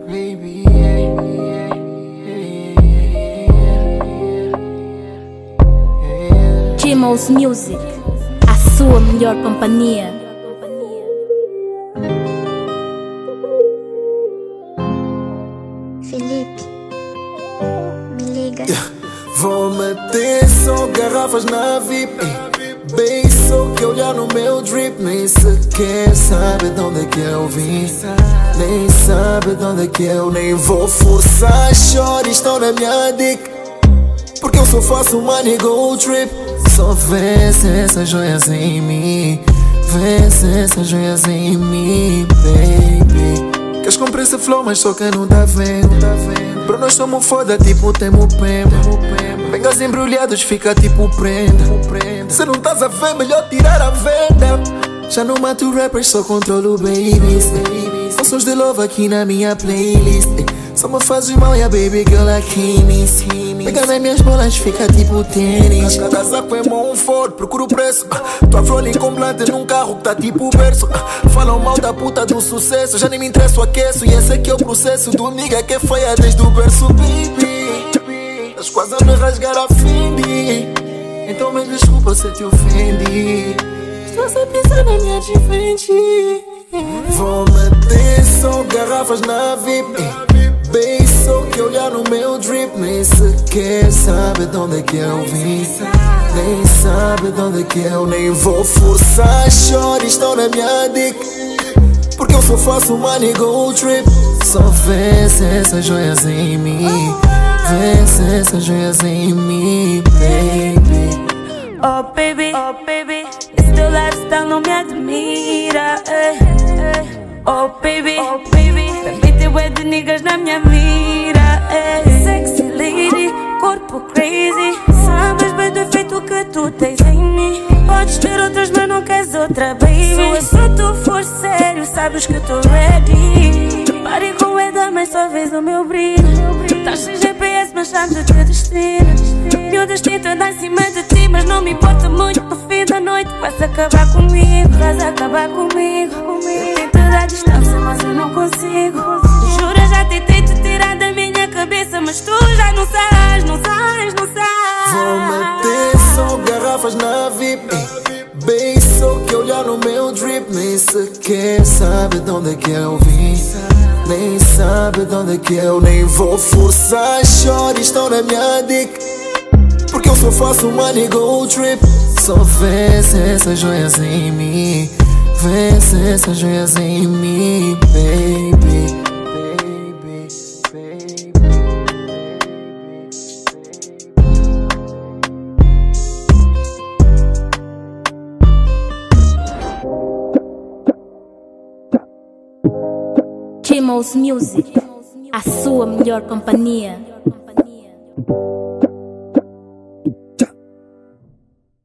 Baby, G-Mouse Music, a sua melhor companhia. Felipe, me liga. vou meter só garrafas na VIP. Bem, só que olhar no meu drip. Nem sequer sabe de onde é que eu vim. Nem sabe de onde é que eu nem vou forçar. Chore, estão na minha dick. Porque eu só faço money go trip. Só vence essas joias em mim. Vence essas joias em mim, baby. Queres comprar esse flow, mas só que não tá vendo. Bro, nós somos foda, tipo temo pemba. Bengas embrulhados, fica tipo prenda. Se não estás a ver, melhor tirar a venda. Já não mato rappers, só controlo babies. São sons de love aqui na minha playlist. Só me fazes mal e a baby girl aqui me. Pega nas minhas bolas, fica tipo tênis. Cada saco é mão forte, procuro o preço. Tua rolling com planta num carro que tá tipo berço. Falam mal da puta do sucesso, já nem me interessa o aqueço. E esse aqui é o processo do nigga que é feia desde o berço, baby. Estás quase a me rasgar a Fendi. Então me desculpa se te ofendi. Estou a pensar na minha de frente. Vou meter só garrafas na VIP. Bem, só que olhar no meu drip. Nem sequer sabe de onde é que eu vim. Nem sabe de onde é que eu nem vou forçar. Chore, estão na minha dick. Porque eu só faço money go trip. Só vence essas joias em mim. Vence essas joias em mim, baby. Oh baby, esse teu lifestyle não me admira. Oh baby, também tem bué de niggas na minha mira. Sexy lady, corpo crazy. Sabes bem do efeito que tu tens em mim. Podes ter outras, mas não queres outra, baby. Se tu for sério, sabes que tô ready. Pare com eda, mas só vês o meu brilho. Estás sem GPS, mas sabes o teu destino. Meu destino é andar em cima de ti, mas não me importa muito. No fim da noite vais acabar comigo. Vais acabar comigo. Eu tento dar distância, mas eu não consigo. Jura, já tentei te tirar da minha cabeça, mas tu já não sabes. Vou meter só garrafas na VIP. Bem, só que olhar no meu drip. Nem sequer sabe de onde é que eu vim. Nem sabe de onde é que eu nem vou forçar. Chore, estão na minha dick. Porque eu só faço money go trip. Só vence essas joias em mim. Vence essas joias em mim, baby. G-Mouse Music, a sua melhor companhia.